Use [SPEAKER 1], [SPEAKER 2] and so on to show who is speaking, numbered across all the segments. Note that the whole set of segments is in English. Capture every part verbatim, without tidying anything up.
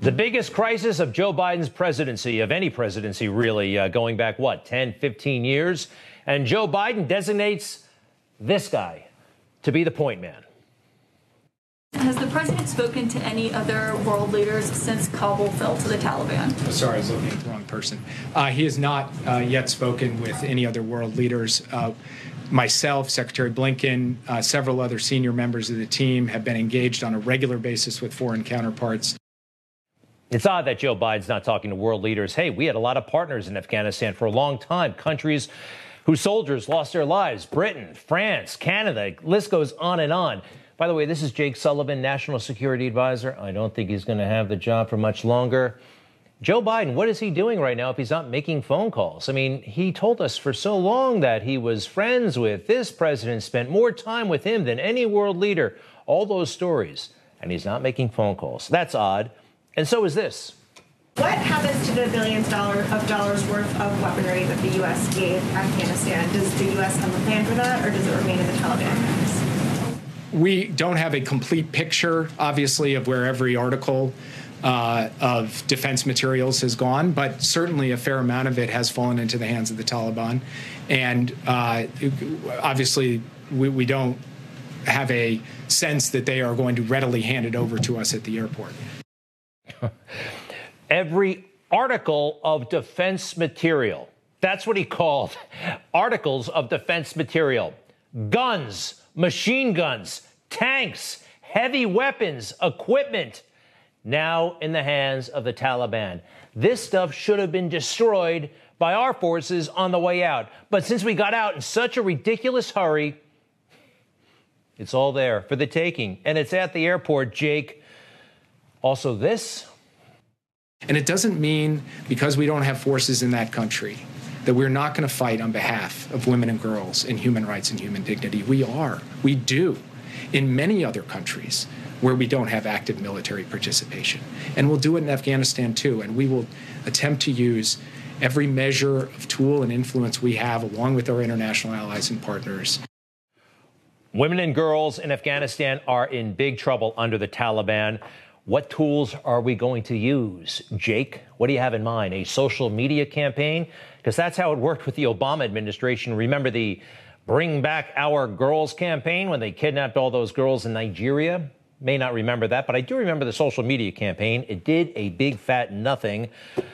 [SPEAKER 1] The biggest crisis of Joe Biden's presidency, of any presidency, really, uh, going back, what, ten, fifteen years? And Joe Biden designates this guy to be the point man.
[SPEAKER 2] Has the president spoken to any other world leaders since Kabul fell to the Taliban?
[SPEAKER 3] Sorry, I was looking at the wrong person. Uh, he has not uh, yet spoken with any other world leaders. Uh, myself, Secretary Blinken, uh, several other senior members of the team have been engaged on a regular basis with foreign counterparts.
[SPEAKER 1] It's odd that Joe Biden's not talking to world leaders. Hey, we had a lot of partners in Afghanistan for a long time, countries whose soldiers lost their lives, Britain, France, Canada, list goes on and on. By the way, this is Jake Sullivan, National Security Advisor. I don't think he's going to have the job for much longer. Joe Biden, what is he doing right now if he's not making phone calls? I mean, he told us for so long that he was friends with this president, spent more time with him than any world leader. All those stories. And he's not making phone calls. That's odd. And so is this.
[SPEAKER 4] What happens to the billions dollar of dollars worth of weaponry that the U S gave Afghanistan? Does the U S have a plan for that, or does it remain in the Taliban hands?
[SPEAKER 3] We don't have a complete picture, obviously, of where every article uh, of defense materials has gone, but certainly a fair amount of it has fallen into the hands of the Taliban. And uh, obviously, we, we don't have a sense that they are going to readily hand it over to us at the airport.
[SPEAKER 1] Every article of defense material. That's what he called articles of defense material. Guns, machine guns, tanks, heavy weapons, equipment, now in the hands of the Taliban. This stuff should have been destroyed by our forces on the way out. But since we got out in such a ridiculous hurry, it's all there for the taking. And it's at the airport, Jake. Also this.
[SPEAKER 3] And it doesn't mean because we don't have forces in that country that we're not going to fight on behalf of women and girls and human rights and human dignity. We are. We do. In many other countries where we don't have active military participation. And we'll do it in Afghanistan too. And we will attempt to use every measure of tool and influence we have along with our international allies and partners.
[SPEAKER 1] Women and girls in Afghanistan are in big trouble under the Taliban. What tools are we going to use? Jake, what do you have in mind? A social media campaign? Because that's how it worked with the Obama administration. Remember the Bring Back Our Girls campaign when they kidnapped all those girls in Nigeria? May not remember that, but I do remember the social media campaign. It did a big fat nothing.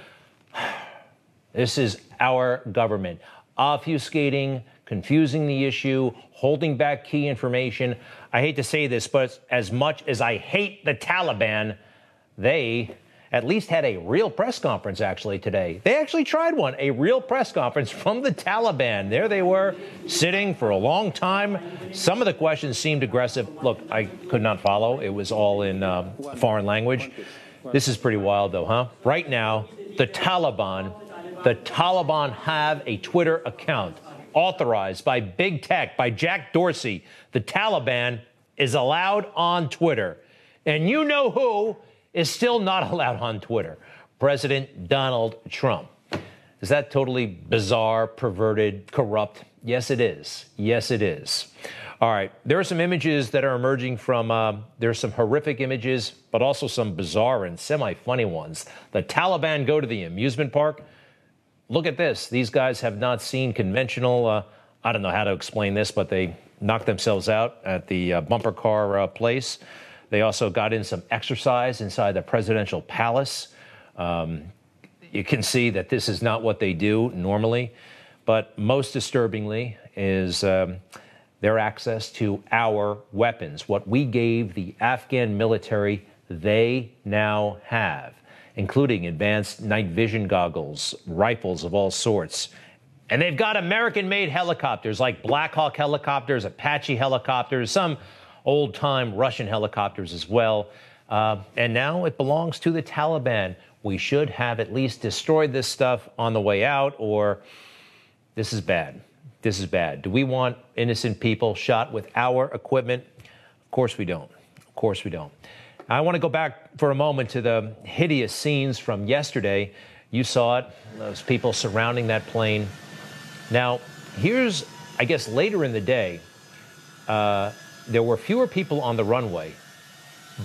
[SPEAKER 1] This is our government obfuscating, confusing the issue, holding back key information. I hate to say this, but as much as I hate the Taliban, they at least had a real press conference actually today. They actually tried one, a real press conference from the Taliban. There they were, sitting for a long time. Some of the questions seemed aggressive. Look, I could not follow. It was all in uh, foreign language. This is pretty wild, though, huh? Right now, the Taliban, the Taliban have a Twitter account authorized by big tech, by Jack Dorsey. The Taliban is allowed on Twitter. And you know who is still not allowed on Twitter? President Donald Trump. Is that totally bizarre, perverted, corrupt? Yes, it is. Yes, it is. All right. There are some images that are emerging from, uh, there's some horrific images, but also some bizarre and semi-funny ones. The Taliban go to the amusement park. Look at this. These guys have not seen conventional, uh, I don't know how to explain this, but they knocked themselves out at the uh, bumper car uh, place. They also got in some exercise inside the presidential palace. Um, you can see that this is not what they do normally. But most disturbingly is um, their access to our weapons. What we gave the Afghan military, they now have, including advanced night vision goggles, rifles of all sorts. And they've got American-made helicopters like Black Hawk helicopters, Apache helicopters, some old-time Russian helicopters as well. Uh, and now it belongs to the Taliban. We should have at least destroyed this stuff on the way out, or this is bad. This is bad. Do we want innocent people shot with our equipment? Of course we don't. Of course we don't. I want to go back for a moment to the hideous scenes from yesterday. You saw it, those people surrounding that plane. Now, here's, I guess, later in the day, uh, there were fewer people on the runway, but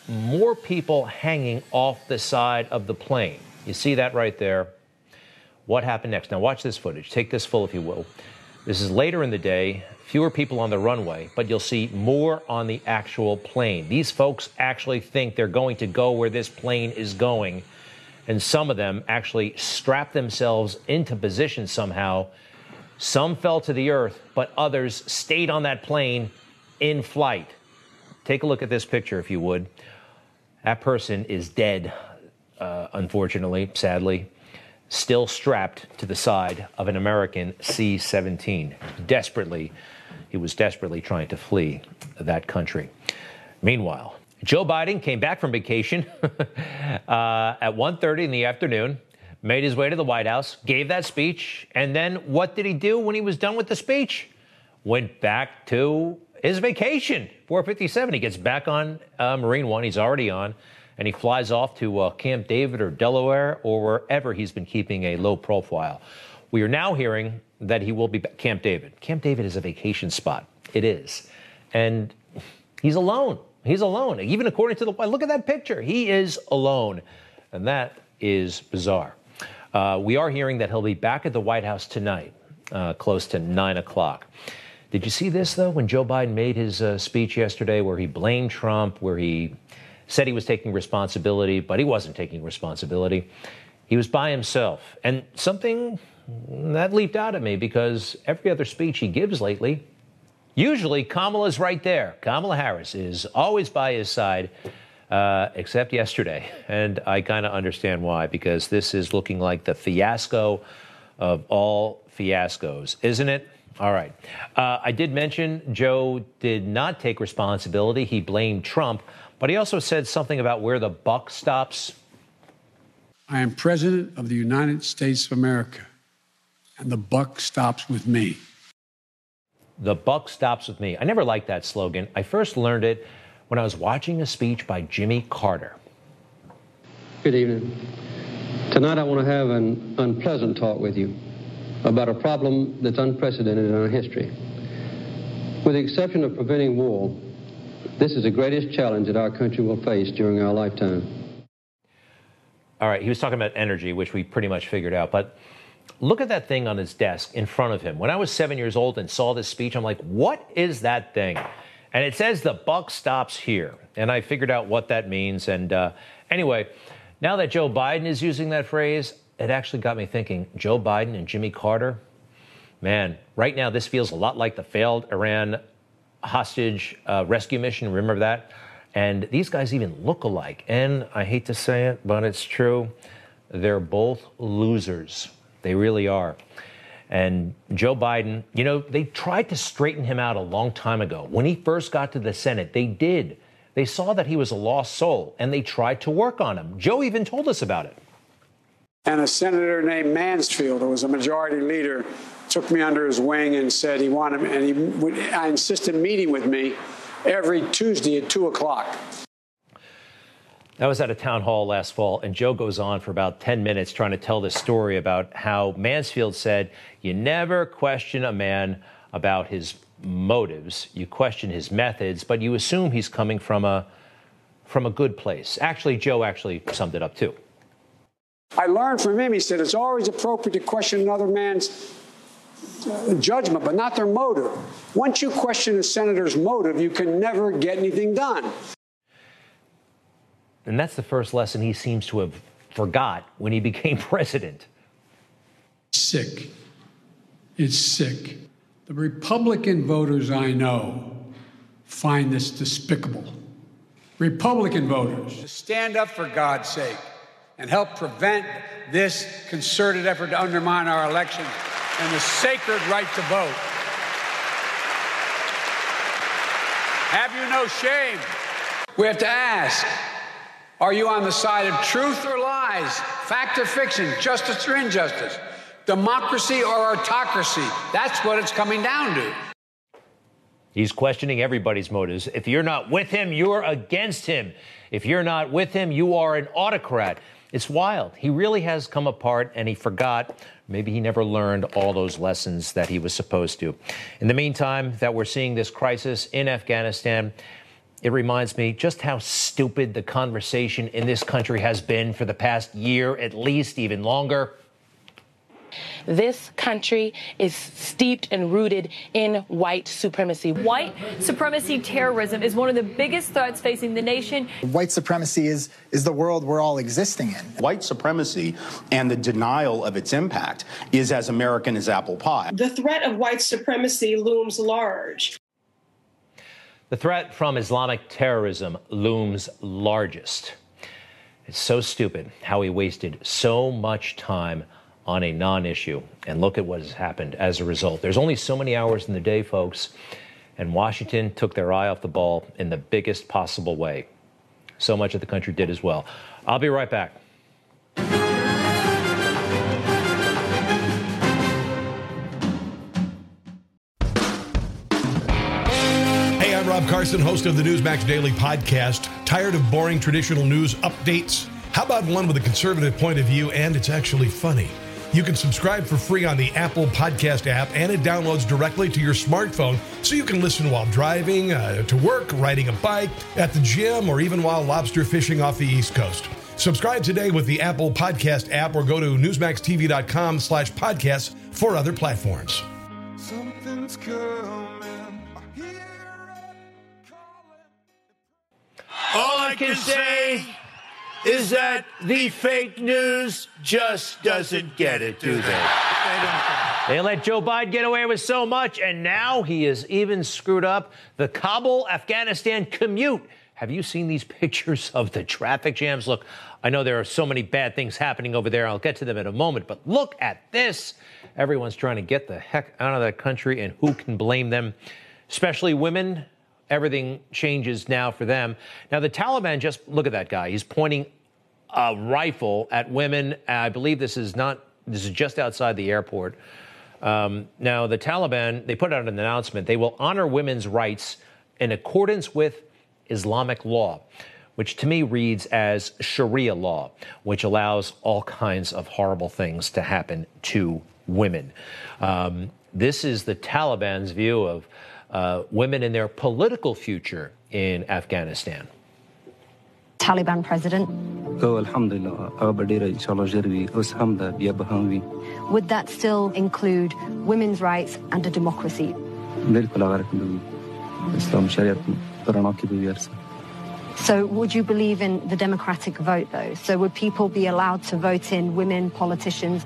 [SPEAKER 1] more people hanging off the side of the plane. You see that right there? What happened next? Now watch this footage. Take this full, if you will. This is later in the day, fewer people on the runway, but you'll see more on the actual plane. These folks actually think they're going to go where this plane is going, and some of them actually strap themselves into position somehow. Some fell to the earth, but others stayed on that plane in flight. Take a look at this picture, if you would. That person is dead, uh, unfortunately, sadly, still strapped to the side of an American C seventeen. Desperately, he was desperately trying to flee that country. Meanwhile, Joe Biden came back from vacation uh, at one thirty in the afternoon, made his way to the White House, gave that speech, and then what did he do when he was done with the speech? Went back to his vacation. four fifty-seven, he gets back on uh, Marine One, he's already on, and he flies off to uh, Camp David or Delaware or wherever he's been keeping a low profile. We are now hearing that he will be back. Camp David. Camp David is a vacation spot. It is. And he's alone. He's alone. Even according to the, look at that picture. He is alone. And that is bizarre. Uh, we are hearing that he'll be back at the White House tonight, uh, close to nine o'clock. Did you see this, though, when Joe Biden made his uh, speech yesterday where he blamed Trump, where he said he was taking responsibility, but he wasn't taking responsibility. He was by himself. And something that leaped out at me because every other speech he gives lately, usually Kamala's right there. Kamala Harris is always by his side, uh, except yesterday. And I kind of understand why, because this is looking like the fiasco of all fiascos, isn't it? All right. Uh, I did mention Joe did not take responsibility. He blamed Trump, but he also said something about where the buck stops.
[SPEAKER 5] I am President of the United States of America, and the buck stops with me.
[SPEAKER 1] The buck stops with me. I never liked that slogan. I first learned it when I was watching a speech by Jimmy Carter.
[SPEAKER 6] Good evening. Tonight I want to have an unpleasant talk with you about a problem that's unprecedented in our history. With the exception of preventing war, this is the greatest challenge that our country will face during our lifetime.
[SPEAKER 1] All right, he was talking about energy, which we pretty much figured out, but look at that thing on his desk in front of him. When I was seven years old and saw this speech, I'm like, what is that thing? And it says the buck stops here. And I figured out what that means. And uh, anyway, now that Joe Biden is using that phrase, it actually got me thinking, Joe Biden and Jimmy Carter, man, right now this feels a lot like the failed Iran hostage uh, rescue mission. Remember that? And these guys even look alike. And I hate to say it, but it's true. They're both losers. They really are. And Joe Biden, you know, they tried to straighten him out a long time ago. When he first got to the Senate, they did. They saw that he was a lost soul, and they tried to work on him. Joe even told us about it.
[SPEAKER 7] And a senator named Mansfield, who was a majority leader, took me under his wing and said he wanted me, and he would, I insisted meeting with me every Tuesday at two o'clock.
[SPEAKER 1] That was at a town hall last fall, and Joe goes on for about ten minutes trying to tell this story about how Mansfield said, you never question a man about his motives. You question his methods, but you assume he's coming from a from a good place. Actually, Joe actually summed it up, too.
[SPEAKER 7] I learned from him, he said, it's always appropriate to question another man's judgment, but not their motive. Once you question a senator's motive, you can never get anything done.
[SPEAKER 1] And that's the first lesson he seems to have forgot when he became president.
[SPEAKER 5] Sick. It's sick. The Republican voters I know find this despicable. Republican voters. To stand up for God's sake and help prevent this concerted effort to undermine our elections and the sacred right to vote. Have you no shame? We have to ask, are you on the side of truth or lies, fact or fiction, justice or injustice, democracy or autocracy? That's what it's coming down to.
[SPEAKER 1] He's questioning everybody's motives. If you're not with him, you're against him. If you're not with him, you are an autocrat. It's wild. He really has come apart, and he forgot. Maybe he never learned all those lessons that he was supposed to. In the meantime, that we're seeing this crisis in Afghanistan, it reminds me just how stupid the conversation in this country has been for the past year, at least, even longer.
[SPEAKER 8] This country is steeped and rooted in white supremacy.
[SPEAKER 2] White supremacy terrorism is one of the biggest threats facing the nation.
[SPEAKER 9] White supremacy is, is the world we're all existing in.
[SPEAKER 10] White supremacy and the denial of its impact is as American as apple pie.
[SPEAKER 11] The threat of white supremacy looms large.
[SPEAKER 1] The threat from Islamic terrorism looms largest. It's so stupid how we wasted so much time on a non-issue. And look at what has happened as a result. There's only so many hours in the day, folks, and Washington took their eye off the ball in the biggest possible way. So much of the country did as well. I'll be right back.
[SPEAKER 12] Hey, I'm Rob Carson, host of the Newsmax Daily Podcast. Tired of boring traditional news updates? How about one with a conservative point of view and it's actually funny? You can subscribe for free on the Apple Podcast app, and it downloads directly to your smartphone so you can listen while driving, uh, to work, riding a bike, at the gym, or even while lobster fishing off the East Coast. Subscribe today with the Apple Podcast app or go to newsmaxtv.com slash podcasts for other platforms.
[SPEAKER 13] Something's coming.
[SPEAKER 1] All I can say is that the fake news just doesn't get it, do they? They let Joe Biden get away with so much, and now he has even screwed up the Kabul, Afghanistan commute. Have you seen these pictures of the traffic jams? Look, I know there are so many bad things happening over there. I'll get to them in a moment, but look at this. Everyone's trying to get the heck out of that country, and who can blame them? Especially women. Everything changes now for them. Now, the Taliban, just look at that guy. He's pointing a rifle at women. I believe this is not, this is just outside the airport. Um, now, the Taliban, they put out an announcement. They will honor women's rights in accordance with Islamic law, which to me reads as Sharia law, which allows all kinds of horrible things to happen to women. Um, this is the Taliban's view of uh, women and their political future in Afghanistan.
[SPEAKER 14] Taliban president. Would that still include women's rights and a democracy? So would you believe in the democratic vote, though? So would people be allowed to vote in women politicians?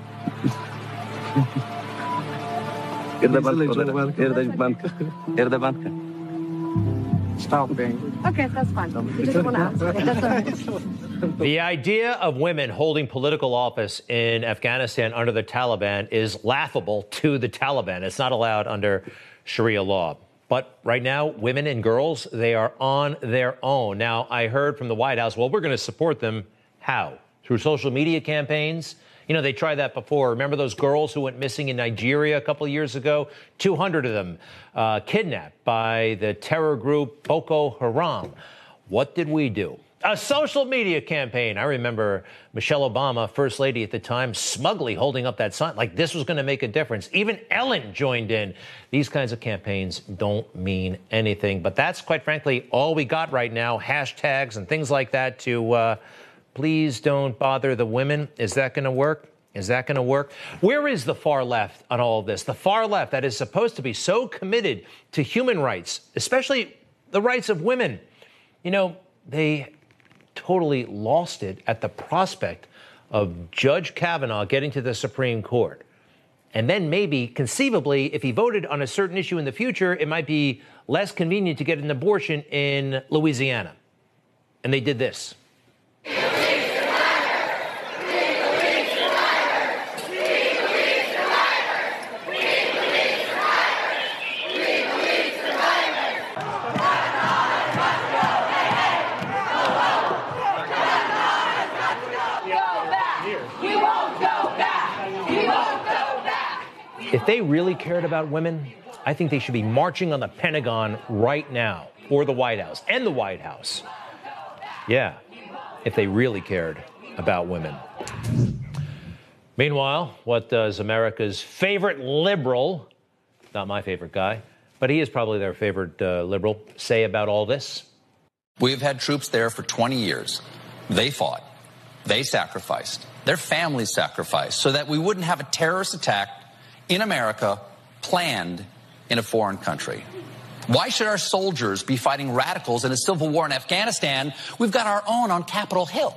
[SPEAKER 14] Stop being. Okay, that's fine. We just want to ask. That's all right.
[SPEAKER 1] The idea of women holding political office in Afghanistan under the Taliban is laughable to the Taliban. It's not allowed under Sharia law. But right now, women and girls, they are on their own. Now, I heard from the White House, well, we're going to support them. How? Through social media campaigns? You know, they tried that before. Remember those girls who went missing in Nigeria a couple of years ago? two hundred of them uh, kidnapped by the terror group Boko Haram. What did we do? A social media campaign. I remember Michelle Obama, first lady at the time, smugly holding up that sign like this was going to make a difference. Even Ellen joined in. These kinds of campaigns don't mean anything. But that's, quite frankly, all we got right now. Hashtags and things like that to uh, please don't bother the women. Is that going to work? Is that going to work? Where is the far left on all of this? The far left that is supposed to be so committed to human rights, especially the rights of women. You know, they totally lost it at the prospect of Judge Kavanaugh getting to the Supreme Court. And then maybe, conceivably, if he voted on a certain issue in the future, it might be less convenient to get an abortion in Louisiana. And they did this. If they really cared about women, I think they should be marching on the Pentagon right now, or the White House, and the White House. Yeah, if they really cared about women. Meanwhile, what does America's favorite liberal, not my favorite guy, but he is probably their favorite uh, liberal, say about all this?
[SPEAKER 15] We've had troops there for twenty years. They fought. They sacrificed. Their families sacrificed so that we wouldn't have a terrorist attack in America planned in a foreign country. Why should our soldiers be fighting radicals in a civil war in Afghanistan? We've got our own on Capitol Hill.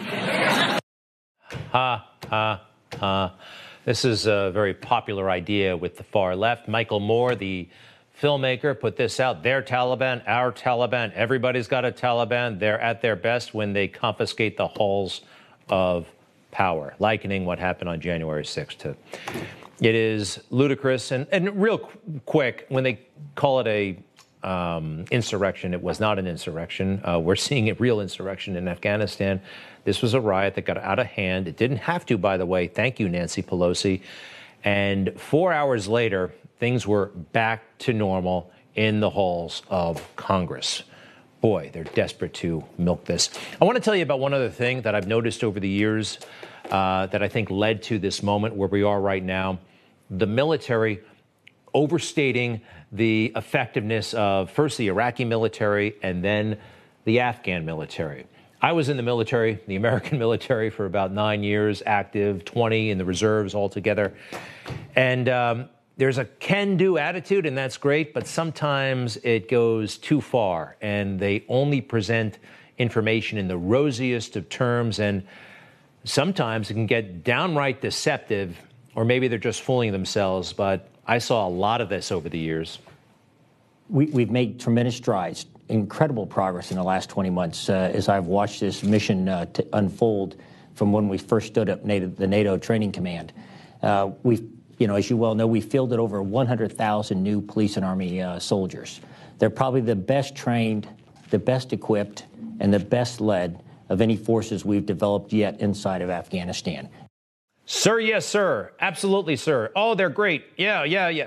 [SPEAKER 1] Ha, ha, ha. This is a very popular idea with the far left. Michael Moore, the filmmaker, put this out. Their Taliban, our Taliban. Everybody's got a Taliban. They're at their best when they confiscate the halls of power, likening what happened on January sixth to. It is ludicrous. And, and real qu- quick, when they call it a um, insurrection, it was not an insurrection. Uh, we're seeing a real insurrection in Afghanistan. This was a riot that got out of hand. It didn't have to, by the way. Thank you, Nancy Pelosi. And four hours later, things were back to normal in the halls of Congress. Boy, they're desperate to milk this. I want to tell you about one other thing that I've noticed over the years uh, that I think led to this moment where we are right now. The military overstating the effectiveness of first the Iraqi military and then the Afghan military. I was in the military, the American military, for about nine years, active, twenty in the reserves altogether. And um, there's a can-do attitude, and that's great, but sometimes it goes too far, and they only present information in the rosiest of terms, and sometimes it can get downright deceptive, or maybe they're just fooling themselves, but I saw a lot of this over the years.
[SPEAKER 16] We, we've made tremendous strides, incredible progress in the last twenty months uh, as I've watched this mission uh, to unfold from when we first stood up NATO, the NATO Training Command. Uh, we've You know, as you well know, we fielded over one hundred thousand new police and Army uh, soldiers. They're probably the best trained, the best equipped, and the best led of any forces we've developed yet inside of Afghanistan.
[SPEAKER 1] Sir, yes, sir. Absolutely, sir. Oh, they're great. Yeah, yeah, yeah.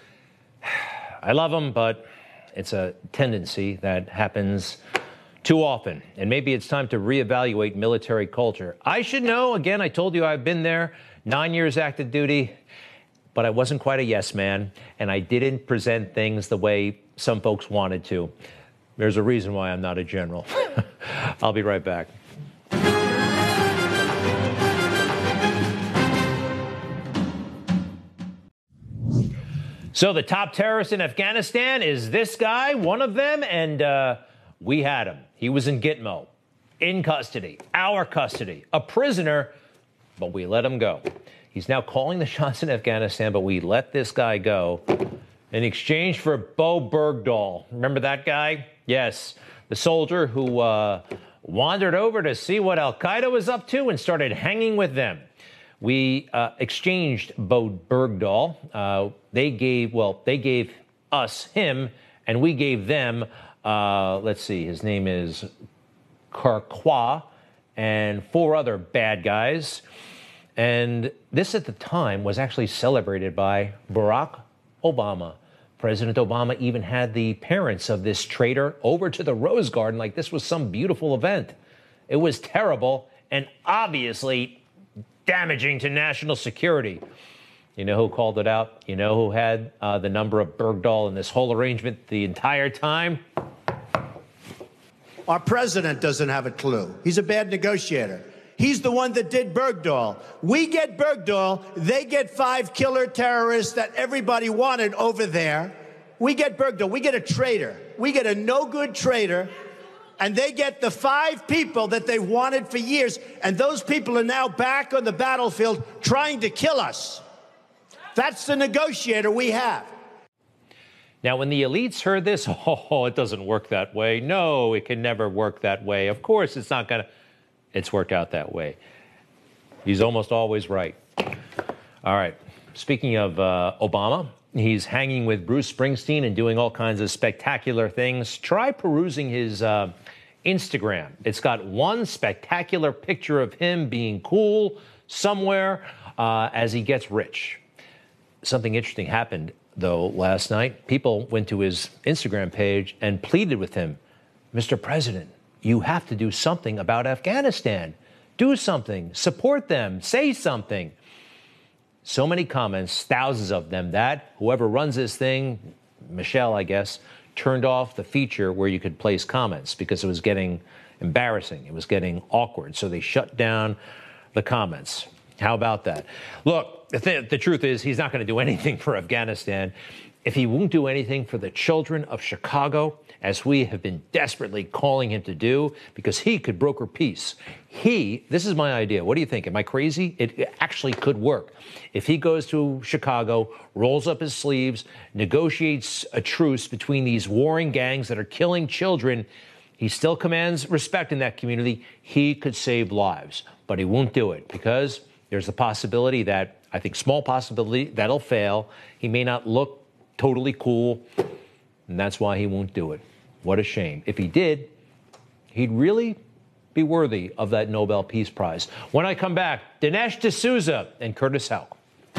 [SPEAKER 1] I love them, but it's a tendency that happens too often. And maybe it's time to reevaluate military culture. I should know. Again, I told you I've been there, nine years active duty. But I wasn't quite a yes man, and I didn't present things the way some folks wanted to. There's a reason why I'm not a general. I'll be right back. So the top terrorist in Afghanistan is this guy, one of them, and uh, we had him. He was in Gitmo, in custody, our custody, a prisoner, but we let him go. He's now calling the shots in Afghanistan, but we let this guy go in exchange for Bo Bergdahl. Remember that guy? Yes, the soldier who uh, wandered over to see what al-Qaeda was up to and started hanging with them. We uh, exchanged Bo Bergdahl. Uh, they gave, well, they gave us him, and we gave them, uh, let's see, his name is Karkwa, and four other bad guys. And this at the time was actually celebrated by Barack Obama. President Obama even had the parents of this traitor over to the Rose Garden like this was some beautiful event. It was terrible and obviously damaging to national security. You know who called it out? You know who had uh, the number of Bergdahl in this whole arrangement the entire time?
[SPEAKER 17] Our president doesn't have a clue. He's a bad negotiator. He's the one that did Bergdahl. We get Bergdahl. They get five killer terrorists that everybody wanted over there. We get Bergdahl. We get a traitor. We get a no-good traitor. And they get the five people that they wanted for years. And those people are now back on the battlefield trying to kill us. That's the negotiator we have.
[SPEAKER 1] Now, when the elites heard this, oh, it doesn't work that way. No, it can never work that way. Of course, it's not going to. It's worked out that way. He's almost always right. All right. Speaking of uh, Obama, he's hanging with Bruce Springsteen and doing all kinds of spectacular things. Try perusing his uh, Instagram. It's got one spectacular picture of him being cool somewhere uh, as he gets rich. Something interesting happened, though, last night. People went to his Instagram page and pleaded with him, Mister President, you have to do something about Afghanistan. Do something. Support them. Say something. So many comments, thousands of them, that whoever runs this thing, Michelle, I guess, turned off the feature where you could place comments because it was getting embarrassing. It was getting awkward. So they shut down the comments. How about that? Look, the, th- the truth is he's not going to do anything for Afghanistan. If he won't do anything for the children of Chicago, as we have been desperately calling him to do, because he could broker peace. He, this is my idea. What do you think? Am I crazy? It, it actually could work. If he goes to Chicago, rolls up his sleeves, negotiates a truce between these warring gangs that are killing children, he still commands respect in that community. He could save lives, but he won't do it because there's a possibility that, I think small possibility, that'll fail. He may not look totally cool, and that's why he won't do it. What a shame. If he did, he'd really be worthy of that Nobel Peace Prize. When I come back, Dinesh D'Souza and Curtis Houck.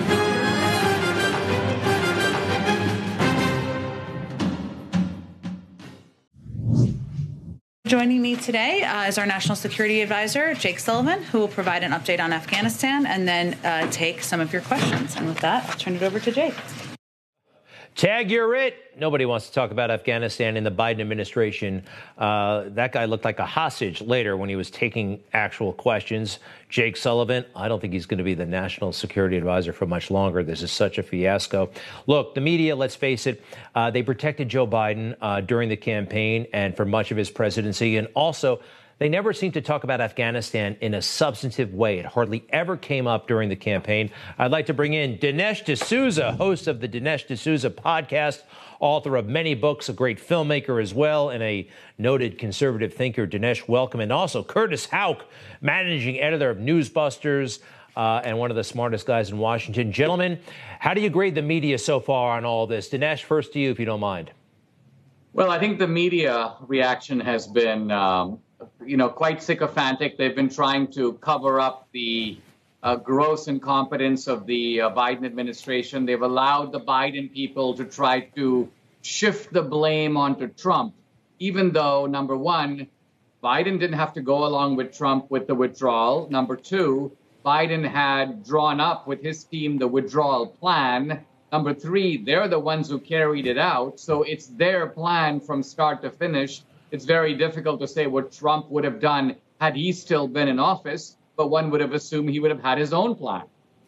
[SPEAKER 18] Joining me today uh, is our National Security Advisor, Jake Sullivan, who will provide an update on Afghanistan and then uh, take some of your questions. And with that, I'll turn it over to Jake.
[SPEAKER 1] Tag, you're it. Nobody wants to talk about Afghanistan in the Biden administration. Uh, that guy looked like a hostage later when he was taking actual questions. Jake Sullivan, I don't think he's going to be the national security advisor for much longer. This is such a fiasco. Look, the media, let's face it, uh, they protected Joe Biden uh, during the campaign and for much of his presidency. And also, they never seemed to talk about Afghanistan in a substantive way. It hardly ever came up during the campaign. I'd like to bring in Dinesh D'Souza, host of the Dinesh D'Souza podcast, author of many books, a great filmmaker as well, and a noted conservative thinker. Dinesh, welcome. And also Curtis Houck, managing editor of Newsbusters uh, and one of the smartest guys in Washington. Gentlemen, how do you grade the media so far on all this? Dinesh, first to you, if you don't mind.
[SPEAKER 19] Well, I think the media reaction has been um, you know, quite sycophantic. They've been trying to cover up the uh, gross incompetence of the uh, Biden administration. They've allowed the Biden people to try to shift the blame onto Trump, even though, number one, Biden didn't have to go along with Trump with the withdrawal. Number two, Biden had drawn up with his team the withdrawal plan. Number three, they're the ones who carried it out. So it's their plan from start to finish. It's very difficult to say what Trump would have done had he still been in office, but one would have assumed he would have had his own plan.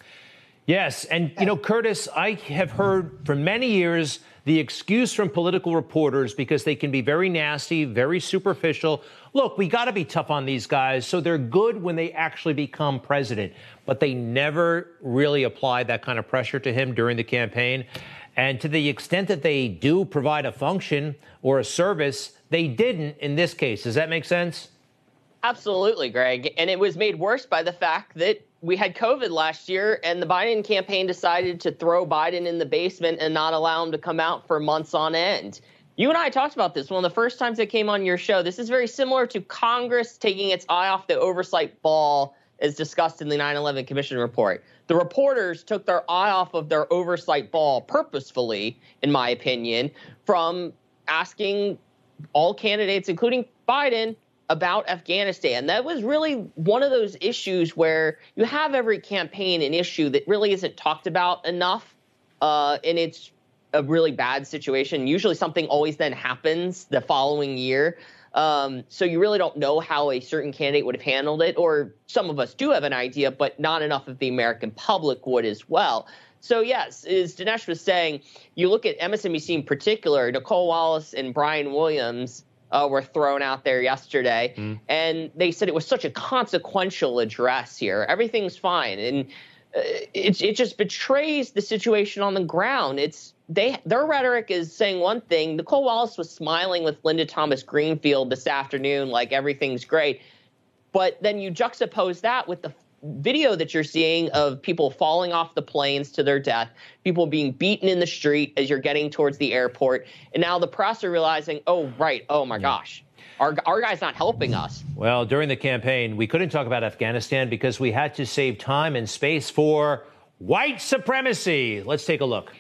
[SPEAKER 1] Yes. And, you know, Curtis, I have heard for many years the excuse from political reporters, because they can be very nasty, very superficial. Look, we got to be tough on these guys, so they're good when they actually become president. But they never really applied that kind of pressure to him during the campaign. And to the extent that they do provide a function or a service, they didn't in this case. Does that make sense?
[SPEAKER 20] Absolutely, Greg. And it was made worse by the fact that we had COVID last year and the Biden campaign decided to throw Biden in the basement and not allow him to come out for months on end. You and I talked about this one of the first times it came on your show. This is very similar to Congress taking its eye off the oversight ball as discussed in the nine eleven Commission report. The reporters took their eye off of their oversight ball purposefully, in my opinion, from asking all candidates, including Biden, about Afghanistan. That was really one of those issues where you have every campaign an issue that really isn't talked about enough, uh, and it's a really bad situation. Usually something always then happens the following year. Um, so you really don't know how a certain candidate would have handled it, or some of us do have an idea, but not enough of the American public would as well. So, yes, as Dinesh was saying, you look at M S N B C in particular, Nicole Wallace and Brian Williams uh, were thrown out there yesterday, mm. and they said it was such a consequential address here. Everything's fine. And uh, it, it just betrays the situation on the ground. It's they their rhetoric is saying one thing. Nicole Wallace was smiling with Linda Thomas Greenfield this afternoon like everything's great. But then you juxtapose that with the video that you're seeing of people falling off the planes to their death, people being beaten in the street as you're getting towards the airport. And now the press are realizing, oh, right, oh, my gosh, our, our guy's not helping us.
[SPEAKER 1] Well, during the campaign, we couldn't talk about Afghanistan because we had to save time and space for white supremacy. Let's take a look.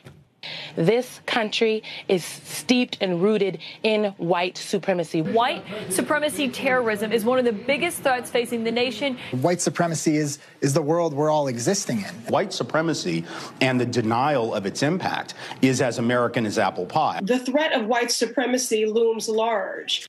[SPEAKER 8] This country is steeped and rooted in white supremacy.
[SPEAKER 2] White supremacy terrorism is one of the biggest threats facing the nation.
[SPEAKER 9] White supremacy is, is the world we're all existing in.
[SPEAKER 10] White supremacy and the denial of its impact is as American as apple pie.
[SPEAKER 11] The threat of white supremacy looms large.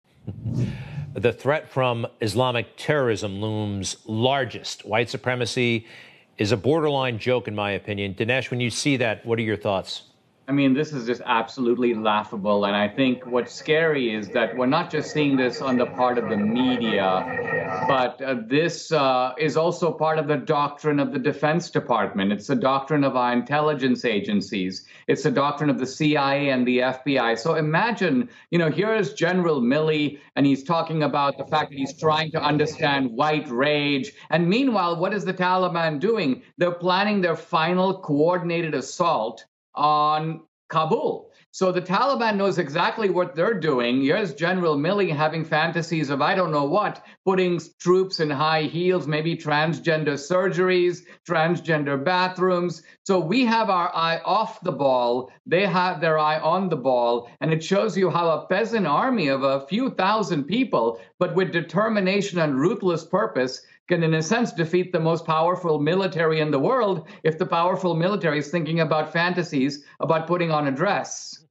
[SPEAKER 1] The threat from Islamic terrorism looms largest. White supremacy is a borderline joke, in my opinion. Dinesh, when you see that, what are your thoughts?
[SPEAKER 19] I mean, this is just absolutely laughable. And I think what's scary is that we're not just seeing this on the part of the media, but uh, this uh, is also part of the doctrine of the Defense Department. It's the doctrine of our intelligence agencies. It's the doctrine of the C I A and the F B I. So imagine, you know, here is General Milley, and he's talking about the fact that he's trying to understand white rage. And meanwhile, what is the Taliban doing? They're planning their final coordinated assault on Kabul. So the Taliban knows exactly what they're doing. Here's General Milley having fantasies of I don't know what, putting troops in high heels, maybe transgender surgeries, transgender bathrooms. So we have our eye off the ball. They have their eye on the ball. And it shows you how a peasant army of a few thousand people, but with determination and ruthless purpose, can, in a sense, defeat the most powerful military in the world if the powerful military is thinking about fantasies about putting on a dress.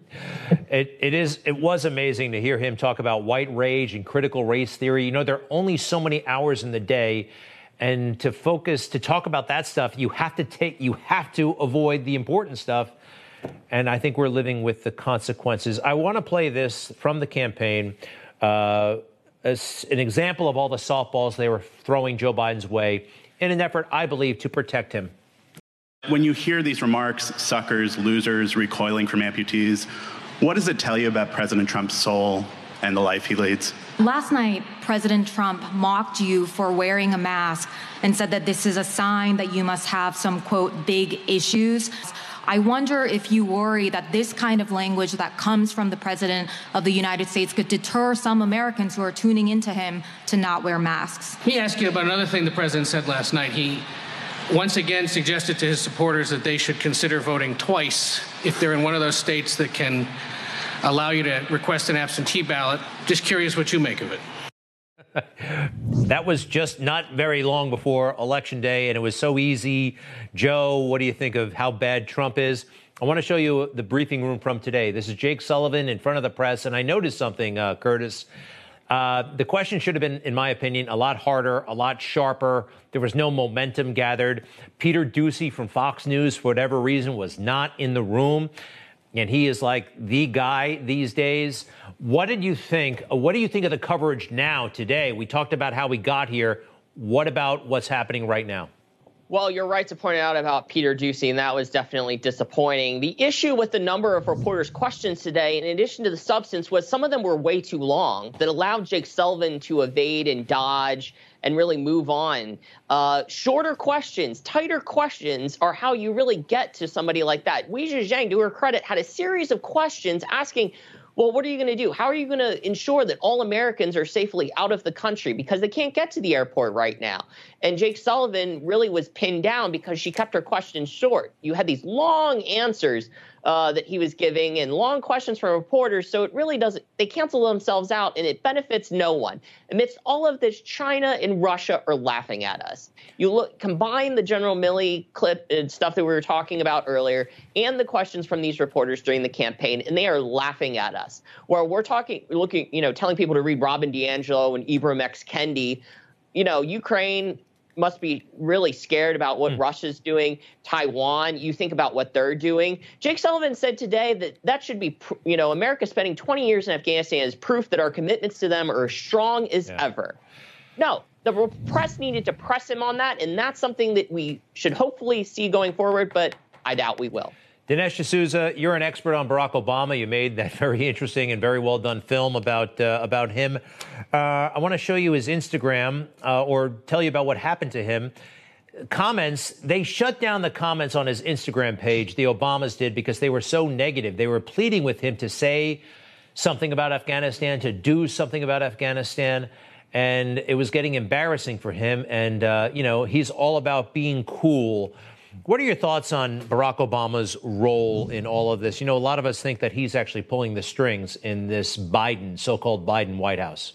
[SPEAKER 1] It, it is. It was amazing to hear him talk about white rage and critical race theory. You know, there are only so many hours in the day, and to focus, to talk about that stuff, you have to take, you have to avoid the important stuff. And I think we're living with the consequences. I want to play this from the campaign. Uh, As an example of all the softballs they were throwing Joe Biden's way in an effort, I believe, to protect him.
[SPEAKER 21] When you hear these remarks, suckers, losers, recoiling from amputees, what does it tell you about President Trump's soul and the life he leads?
[SPEAKER 22] Last night, President Trump mocked you for wearing a mask and said that this is a sign that you must have some, quote, big issues. I wonder if you worry that this kind of language that comes from the President of the United States could deter some Americans who are tuning into him to not wear masks.
[SPEAKER 23] He asked you about another thing the President said last night. He once again suggested to his supporters that they should consider voting twice if they're in one of those states that can allow you to request an absentee ballot. Just curious what you make of it.
[SPEAKER 1] That was just not very long before Election Day, and it was so easy. Joe, what do you think of how bad Trump is? I want to show you the briefing room from today. This is Jake Sullivan in front of the press, and I noticed something, uh, Curtis. Uh, the question should have been, in my opinion, a lot harder, a lot sharper. There was no momentum gathered. Peter Doocy from Fox News, for whatever reason, was not in the room. And he is like the guy these days. What did you think? What do you think of the coverage now, today? We talked about how we got here. What about what's happening right now?
[SPEAKER 20] Well, you're right to point out about Peter Doocy, and that was definitely disappointing. The issue with the number of reporters' questions today, in addition to the substance, was some of them were way too long that allowed Jake Sullivan to evade and dodge and really move on. Uh, shorter questions, tighter questions are how you really get to somebody like that. Weijia Zhang, to her credit, had a series of questions asking, well, what are you going to do? How are you going to ensure that all Americans are safely out of the country because they can't get to the airport right now? And Jake Sullivan really was pinned down because she kept her questions short. You had these long answers uh, that he was giving and long questions from reporters. So it really doesn't, they cancel themselves out and it benefits no one. Amidst all of this, China and Russia are laughing at us. You look, combine the General Milley clip and stuff that we were talking about earlier and the questions from these reporters during the campaign, and they are laughing at us. Where we're talking, looking, you know, telling people to read Robin DiAngelo and Ibram X. Kendi, you know, Ukraine must be really scared about what mm. Russia's doing. Taiwan, you think about what they're doing. Jake Sullivan said today that that should be, you know, America spending twenty years in Afghanistan is proof that our commitments to them are as strong as yeah. ever. No, the press needed to press him on that, and that's something that we should hopefully see going forward, but I doubt we will.
[SPEAKER 1] Dinesh D'Souza, you're an expert on Barack Obama. You made that very interesting and very well done film about uh, about him. Uh, I want to show you his Instagram uh, or tell you about what happened to him. Comments, they shut down the comments on his Instagram page, the Obamas did, because they were so negative. They were pleading with him to say something about Afghanistan, to do something about Afghanistan. And it was getting embarrassing for him. And, uh, you know, he's all about being cool. What are your thoughts on Barack Obama's role in all of this? You know, a lot of us think that he's actually pulling the strings in this Biden, so-called Biden White House.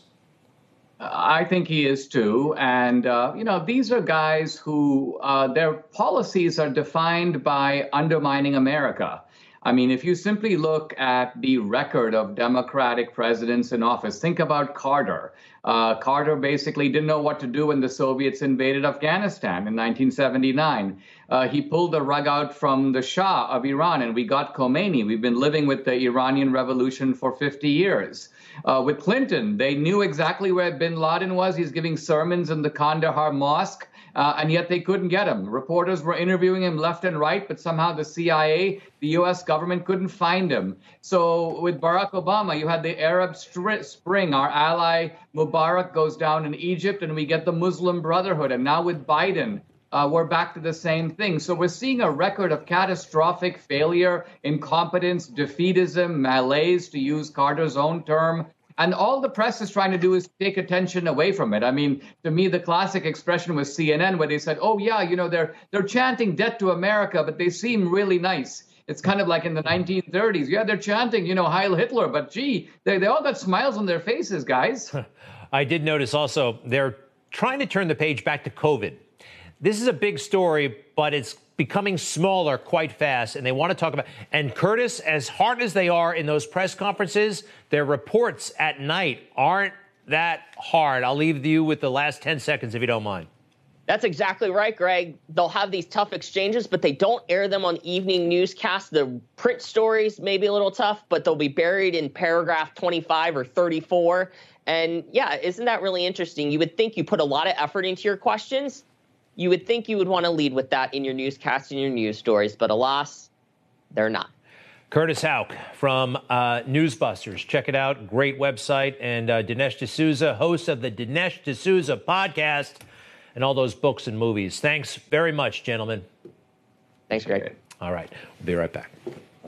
[SPEAKER 19] I think he is too. And, uh, you know, these are guys who uh, their policies are defined by undermining America. I mean, if you simply look at the record of Democratic presidents in office, think about Carter. Uh, Carter basically didn't know what to do when the Soviets invaded Afghanistan in nineteen seventy-nine. Uh, he pulled the rug out from the Shah of Iran, and we got Khomeini. We've been living with the Iranian Revolution for fifty years. Uh, with Clinton, they knew exactly where bin Laden was. He's giving sermons in the Kandahar Mosque. Uh, and yet they couldn't get him. Reporters were interviewing him left and right, but somehow the C I A, the U S government couldn't find him. So with Barack Obama, you had the Arab Spring. Our ally Mubarak goes down in Egypt, and we get the Muslim Brotherhood. And now with Biden, uh, we're back to the same thing. So we're seeing a record of catastrophic failure, incompetence, defeatism, malaise, to use Carter's own term. And all the press is trying to do is take attention away from it. I mean, to me, the classic expression was C N N, where they said, oh, yeah, you know, they're they're chanting debt to America, but they seem really nice. It's kind of like in the nineteen thirties. Yeah, they're chanting, you know, Heil Hitler, but gee, they, they all got smiles on their faces, guys.
[SPEAKER 1] I did notice also they're trying to turn the page back to COVID. This is a big story, but it's becoming smaller quite fast, and they want to talk about. And Curtis, as hard as they are in those press conferences, their reports at night aren't that hard. I'll leave you with the last ten seconds, if you don't mind.
[SPEAKER 20] That's exactly right, Greg. They'll have these tough exchanges, but they don't air them on evening newscasts. The print stories may be a little tough, but they'll be buried in paragraph twenty-five or thirty-four. And yeah, isn't that really interesting? You would think you put a lot of effort into your questions. You would think you would want to lead with that in your newscasts and your news stories, but alas, they're not.
[SPEAKER 1] Curtis Houck from uh, Newsbusters. Check it out. Great website. And uh, Dinesh D'Souza, host of the Dinesh D'Souza podcast and all those books and movies. Thanks very much, gentlemen.
[SPEAKER 20] Thanks, Greg.
[SPEAKER 1] All right. We'll be right back.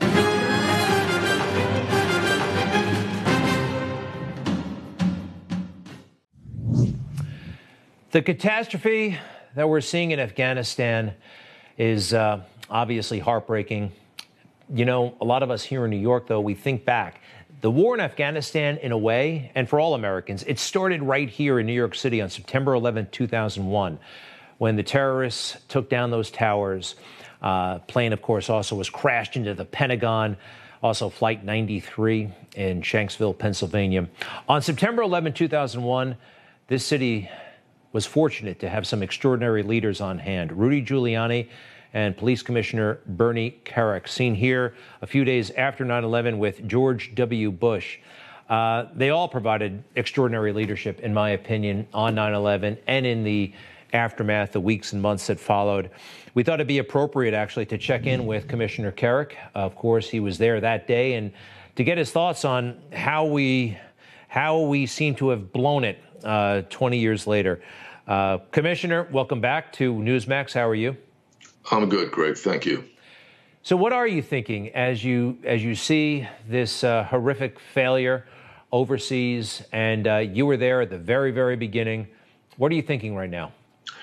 [SPEAKER 1] The catastrophe that we're seeing in Afghanistan is uh, obviously heartbreaking. You know, a lot of us here in New York, though, we think back. The war in Afghanistan, in a way, and for all Americans, it started right here in New York City on September eleventh, two thousand one, when the terrorists took down those towers. Uh, plane, of course, also was crashed into the Pentagon. Also, Flight ninety-three in Shanksville, Pennsylvania. On September eleventh, two thousand one, this city was fortunate to have some extraordinary leaders on hand. Rudy Giuliani and Police Commissioner Bernie Kerik, seen here a few days after nine eleven with George W. Bush. Uh, they all provided extraordinary leadership, in my opinion, on nine eleven and in the aftermath, the weeks and months that followed. We thought it'd be appropriate, actually, to check in with Commissioner Kerik. Of course, he was there that day, and to get his thoughts on how we, how we seem to have blown it uh, twenty years later. Uh, Commissioner, welcome back to Newsmax. How are you?
[SPEAKER 3] I'm good, Greg. Thank you.
[SPEAKER 1] So what are you thinking as you as you see this uh, horrific failure overseas, and uh, you were there at the very, very beginning? What are you thinking right now?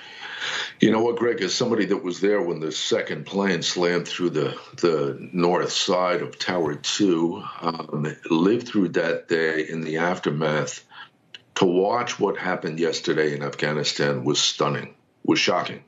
[SPEAKER 3] You know what, Greg, as somebody that was there when the second plane slammed through the, the north side of Tower two, um, lived through that day in the aftermath, to watch what happened yesterday in Afghanistan was stunning, was shocking.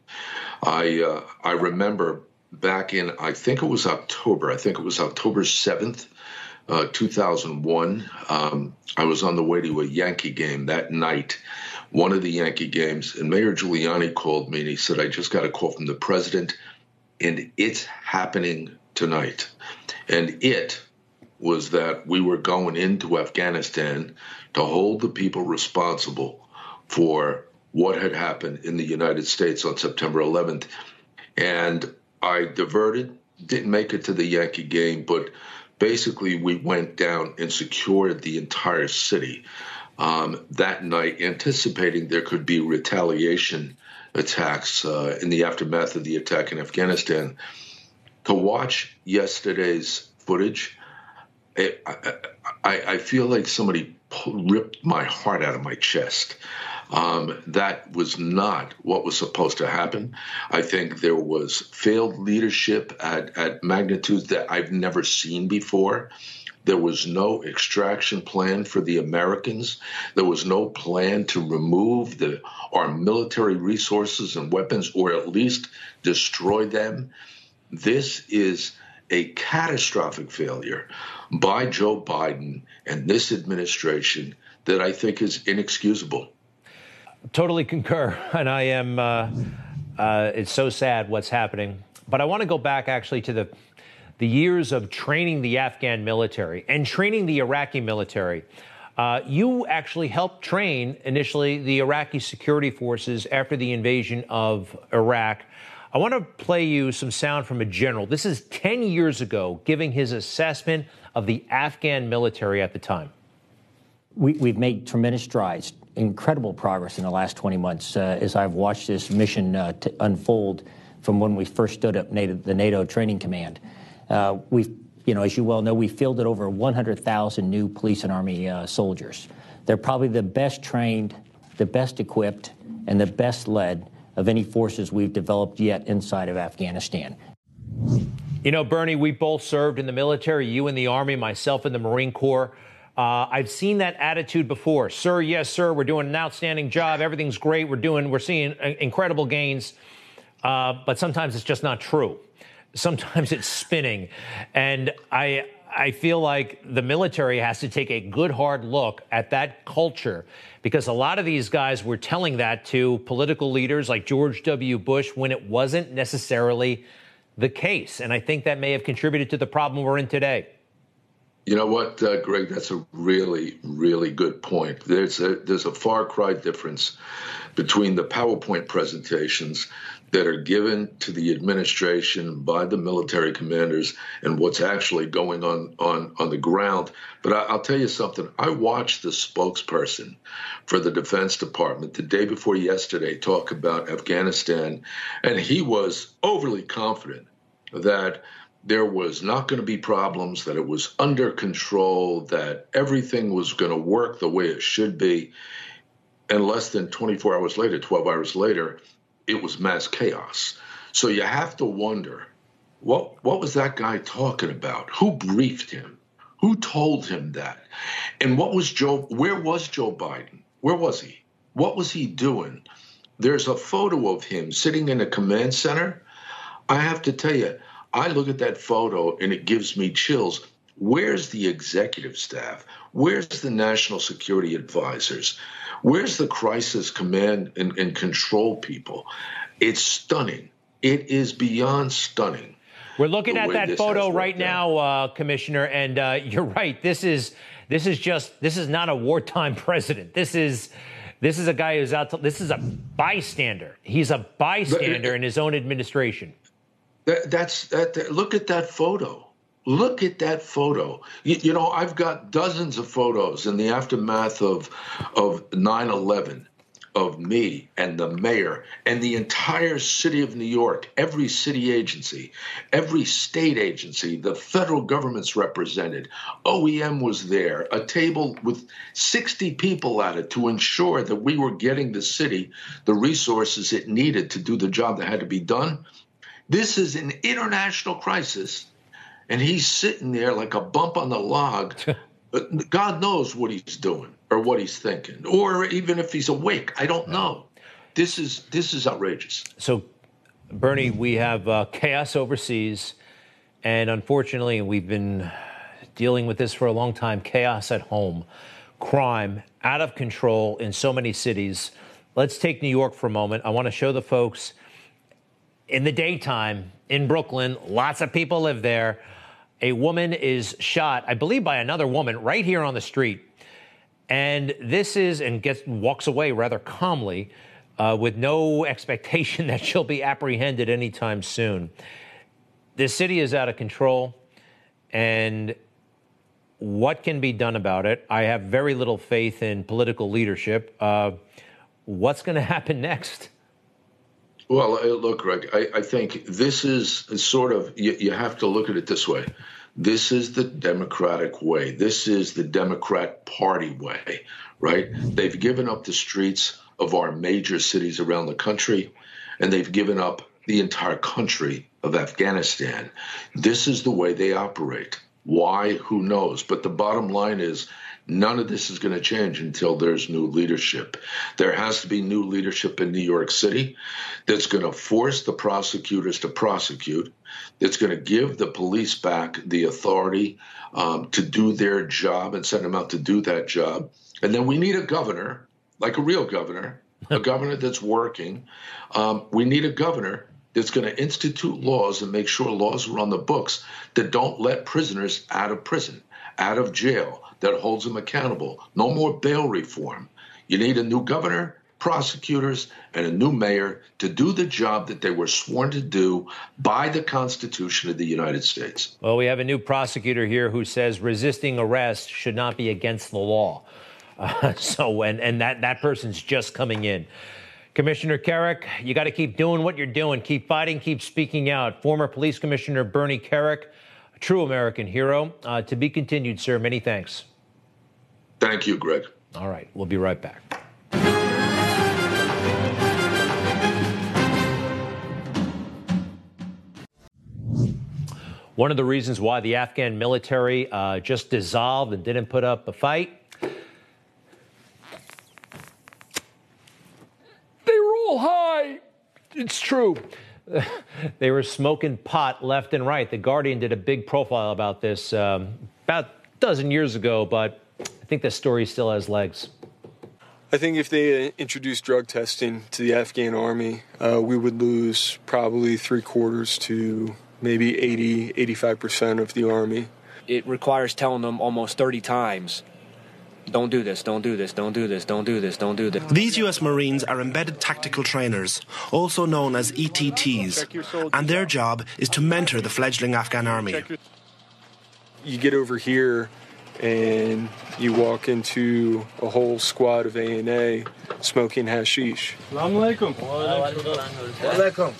[SPEAKER 3] I uh, I remember back in, I think it was October, I think it was October seventh, uh, two thousand one, um, I was on the way to a Yankee game that night, one of the Yankee games, and Mayor Giuliani called me and he said, I just got a call from the president and it's happening tonight. And it was that we were going into Afghanistan to hold the people responsible for what had happened in the United States on September eleventh. And I diverted, didn't make it to the Yankee game, but basically we went down and secured the entire city um, that night, anticipating there could be retaliation attacks uh, in the aftermath of the attack in Afghanistan. To watch yesterday's footage, it, I, I, I feel like somebody ripped my heart out of my chest. Um, that was not what was supposed to happen. I think there was failed leadership at, at magnitudes that I've never seen before. There was no extraction plan for the Americans. There was no plan to remove the, our military resources and weapons, or at least destroy them. This is a catastrophic failure by Joe Biden and this administration that I think is inexcusable.
[SPEAKER 1] Totally concur. And I am, uh, uh, it's so sad what's happening. But I want to go back actually to the, the years of training the Afghan military and training the Iraqi military. Uh, you actually helped train initially the Iraqi security forces after the invasion of Iraq. I want to play you some sound from a general. This is ten years ago, giving his assessment of the Afghan military at the time.
[SPEAKER 16] We, we've made tremendous strides, incredible progress in the last twenty months uh, as I've watched this mission uh, to unfold from when we first stood up NATO, the NATO Training Command. Uh, we've, you know, as you well know, we fielded over one hundred thousand new police and Army uh, soldiers. They're probably the best trained, the best equipped, and the best led of any forces we've developed yet inside of Afghanistan.
[SPEAKER 1] You know, Bernie, we both served in the military, you in the Army, myself in the Marine Corps. Uh, I've seen that attitude before. Sir, yes, sir, we're doing an outstanding job. Everything's great. We're doing, we're seeing incredible gains. Uh, but sometimes it's just not true. Sometimes it's spinning. And I, I feel like the military has to take a good, hard look at that culture, because a lot of these guys were telling that to political leaders like George W. Bush when it wasn't necessarily the case. And I think that may have contributed to the problem we're in today.
[SPEAKER 3] You know what, uh, Greg, that's a really, really good point. There's a, there's a far cry difference between the PowerPoint presentations that are given to the administration by the military commanders and what's actually going on on, on the ground. But I, I'll tell you something. I watched the spokesperson for the Defense Department the day before yesterday talk about Afghanistan, and he was overly confident that there was not going to be problems, that it was under control, that everything was going to work the way it should be. And less than twenty-four hours later, twelve hours later, it was mass chaos. So you have to wonder, what what was that guy talking about? Who briefed him? Who told him that? And what was Joe, where was Joe Biden? Where was he? What was he doing? There's a photo of him sitting in a command center. I have to tell you, I look at that photo and it gives me chills. Where's the executive staff? Where's the national security advisors? Where's the crisis command and, and control people? It's stunning. It is beyond stunning.
[SPEAKER 1] We're looking at that photo right now, uh, Commissioner, and uh, you're right. This is this is just this is not a wartime president. This is this is a guy who's out to, this is a bystander. He's a bystander in his own administration.
[SPEAKER 3] That, that's that, that. Look at that photo. Look at that photo. You, you know, I've got dozens of photos in the aftermath of of nine eleven of me and the mayor and the entire city of New York, every city agency, every state agency, the federal government's represented. O E M was there, a table with sixty people at it to ensure that we were getting the city the resources it needed to do the job that had to be done. This is an international crisis, and he's sitting there like a bump on the log. But God knows what he's doing or what he's thinking, or even if he's awake. I don't know. This is this is outrageous.
[SPEAKER 1] So, Bernie, we have uh, chaos overseas, and unfortunately, we've been dealing with this for a long time. Chaos at home, crime out of control in so many cities. Let's take New York for a moment. I want to show the folks. In the daytime, in Brooklyn, lots of people live there. A woman is shot, I believe, by another woman right here on the street. And this is, and gets walks away rather calmly, uh, with no expectation that she'll be apprehended anytime soon. This city is out of control, and what can be done about it? I have very little faith in political leadership. Uh, what's going to happen next?
[SPEAKER 3] Well, look, Greg, I, I think this is sort of, you, you have to look at it this way. This is the Democratic way. This is the Democrat Party way, right? They've given up the streets of our major cities around the country, and they've given up the entire country of Afghanistan. This is the way they operate. Why? Who knows? But the bottom line is none of this is going to change until there's new leadership. There has to be new leadership in New York City that's going to force the prosecutors to prosecute, that's going to give the police back the authority um, to do their job and send them out to do that job. And then we need a governor, like a real governor, a governor that's working. Um, we need a governor that's going to institute laws and make sure laws are on the books that don't let prisoners out of prison, out of jail, that holds them accountable. No more bail reform. You need a new governor, prosecutors, and a new mayor to do the job that they were sworn to do by the Constitution of the United States.
[SPEAKER 1] Well, we have a new prosecutor here who says resisting arrest should not be against the law. Uh, so, and, and that, that person's just coming in. Commissioner Kerik, you got to keep doing what you're doing. Keep fighting, keep speaking out. Former Police Commissioner Bernie Kerik, a true American hero. Uh, to be continued, sir. Many thanks.
[SPEAKER 3] Thank you, Greg.
[SPEAKER 1] All right, we'll be right back. One of the reasons why the Afghan military uh, just dissolved and didn't put up a fight, they roll high. It's true. They were smoking pot left and right. The Guardian did a big profile about this um, about a dozen years ago, but I think the story still has legs.
[SPEAKER 4] I think if they uh, introduced drug testing to the Afghan army, uh, we would lose probably three quarters to maybe eighty, eighty-five percent of the army.
[SPEAKER 6] It requires telling them almost thirty times, don't do this, don't do this, don't do this, don't do this, don't do this.
[SPEAKER 7] These U S Marines are embedded tactical trainers, also known as E T Ts, and their job is to mentor the fledgling Afghan army.
[SPEAKER 4] You get over here and you walk into a whole squad of A N A smoking hashish.
[SPEAKER 24] Assalamu alaikum. Wa alaikum.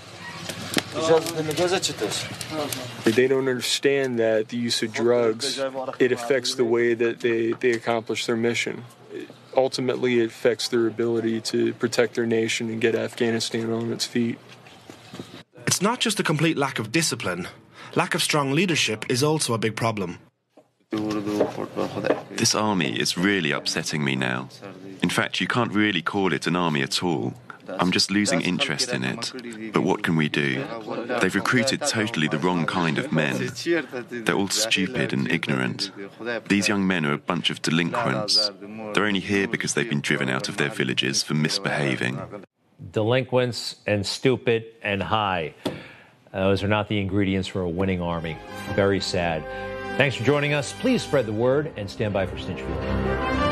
[SPEAKER 4] They don't understand that the use of drugs, it affects the way that they, they accomplish their mission. It, ultimately, it affects their ability to protect their nation and get Afghanistan on its feet.
[SPEAKER 7] It's not just a complete lack of discipline. Lack of strong leadership is also a big problem.
[SPEAKER 25] This army is really upsetting me now. In fact, you can't really call it an army at all. I'm just losing interest in it. But what can we do? They've recruited totally the wrong kind of men. They're all stupid and ignorant. These young men are a bunch of delinquents. They're only here because they've been driven out of their villages for misbehaving.
[SPEAKER 1] Delinquents and stupid and high. Those are not the ingredients for a winning army. Very sad. Thanks for joining us. Please spread the word and stand by for Stinchfield.